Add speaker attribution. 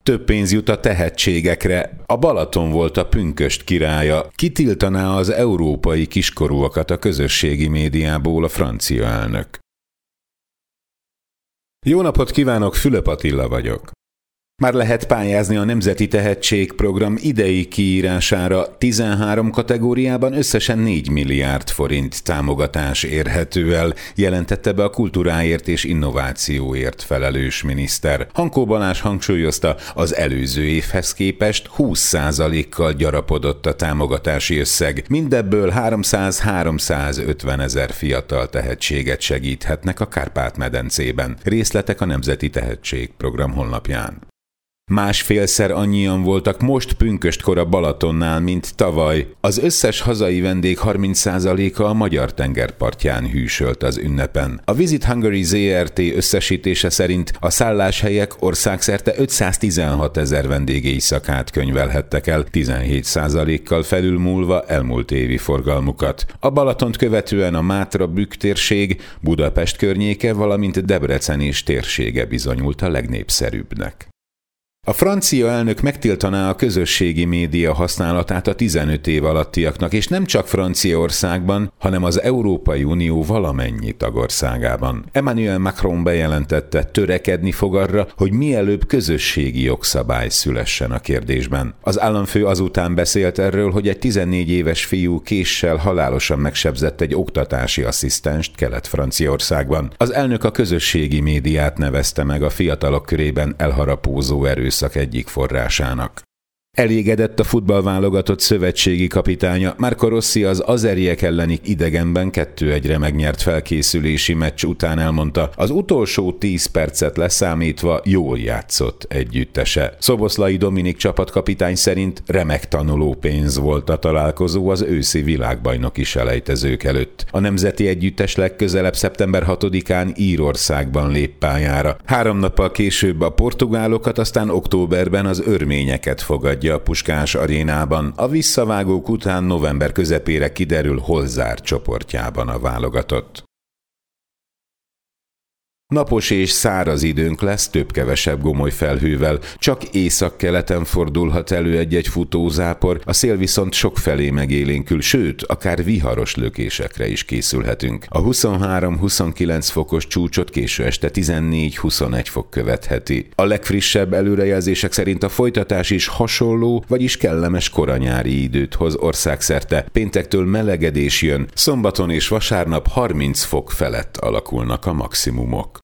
Speaker 1: több pénz jut a tehetségekre. A Balaton volt a pünkösd királya. Kitiltaná az európai kiskorúakat a közösségi médiából a francia elnök. Jó napot kívánok, Fülöp Attila vagyok. Már lehet pályázni a Nemzeti Tehetségprogram idei kiírására. 13 kategóriában összesen 4 milliárd forint támogatás érhető el, jelentette be a kultúráért és innovációért felelős miniszter. Hankó Balázs hangsúlyozta, az előző évhez képest 20%-kal gyarapodott a támogatási összeg. Mindebből 300-350 ezer fiatal tehetséget segíthetnek a Kárpát-medencében. Részletek a Nemzeti Tehetségprogram honlapján. Másfélszer annyian voltak most pünköstkor a Balatonnál, mint tavaly. Az összes hazai vendég 30%-a a magyar tengerpartján hűsölt az ünnepen. A Visit Hungary Zrt. Összesítése szerint a szálláshelyek országszerte 516 ezer vendégéjszakát könyvelhettek el, 17%-kal felülmúlva elmúlt évi forgalmukat. A Balatont követően a Mátra-Bükk térség, Budapest környéke, valamint Debrecen és térsége bizonyult a legnépszerűbbnek. A francia elnök megtiltaná a közösségi média használatát a 15 év alattiaknak, és nem csak Franciaországban, hanem az Európai Unió valamennyi tagországában. Emmanuel Macron bejelentette, törekedni fog arra, hogy mielőbb közösségi jogszabály szülessen a kérdésben. Az államfő azután beszélt erről, hogy egy 14 éves fiú késsel halálosan megsebzett egy oktatási asszisztenst Kelet-Franciaországban. Az elnök a közösségi médiát nevezte meg a fiatalok körében elharapózó erőszak egyik forrásának. Elégedett a futballválogatott szövetségi kapitánya. Marco Rossi az azeriek elleni idegenben 2-1-re megnyert felkészülési meccs után elmondta, az utolsó 10 percet leszámítva jól játszott együttese. Szoboszlai Dominik csapatkapitány szerint remek tanulópénz volt a találkozó az őszi világbajnoki selejtezők előtt. A nemzeti együttes legközelebb szeptember 6-án Írországban lép pályára. 3 nappal később a portugálokat, aztán októberben az örményeket fogadja a Puskás arénában. A visszavágók után november közepére kiderül, hol zár csoportjában a válogatott. Napos és száraz időnk lesz, több-kevesebb gomoly felhővel. Csak északkeleten fordulhat elő egy-egy futózápor, a szél viszont sokfelé megélénkül, sőt, akár viharos lökésekre is készülhetünk. A 23-29 fokos csúcsot késő este 14-21 fok követheti. A legfrissebb előrejelzések szerint a folytatás is hasonló, vagyis kellemes koranyári időt hoz országszerte. Péntektől melegedés jön, szombaton és vasárnap 30 fok felett alakulnak a maximumok.